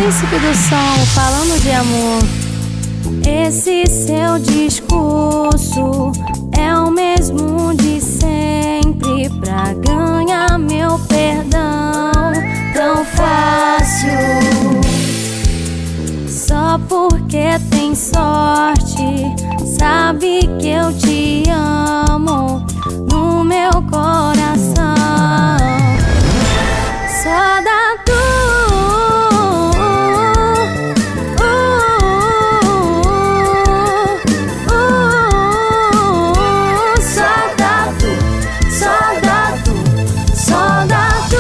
príncipe do som, falando de amor. Esse seu discurso é o mesmo de sempre pra ganhar meu perdão. Tão fácil, só porque tem sorte. Sabe que eu te amo no meu coração. Só dá tu, só dá tu, só dá tu, só dá tu,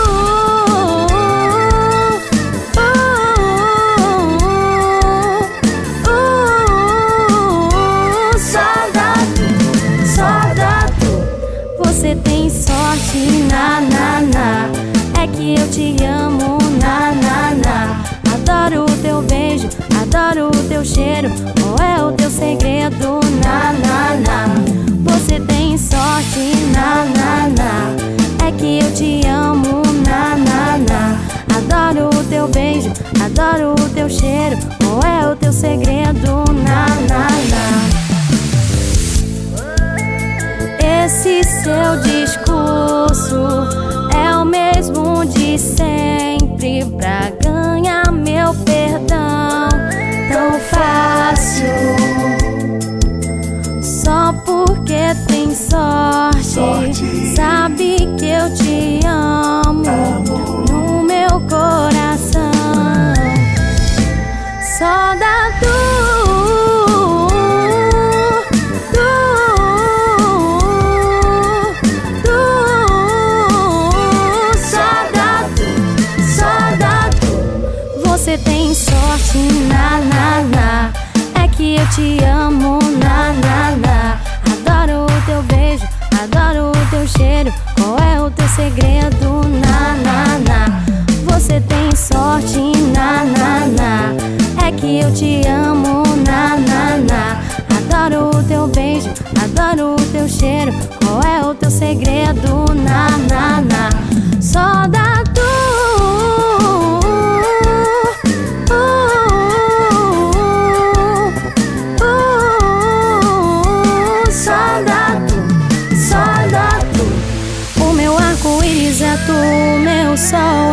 só dá tu, só dá tu. Você tem sorte, na na na. É que eu te amo, na na na. Adoro o teu beijo, adoro o teu cheiro. Qual é o teu segredo, na na na. Você tem sorte, na na na. É que eu te amo, na na na. Adoro o teu beijo, adoro o teu cheiro. Qual é o teu segredo, na na na. Esse seu discurso é o mesmo de sempre pra ganhar meu perdão. Tão fácil, só porque tem sorte. Sabe que eu te amo no meu coração. Só dá tu, você tem sorte, na na na. É que eu te amo, na na na. Adoro o teu beijo, adoro o teu cheiro. Qual é o teu segredo, na na na. Você tem sorte, na na na. É que eu te amo, na na na. Adoro o teu beijo, adoro o teu cheiro. Qual é o teu segredo, na na na. Só dá tu, é tu, meu sol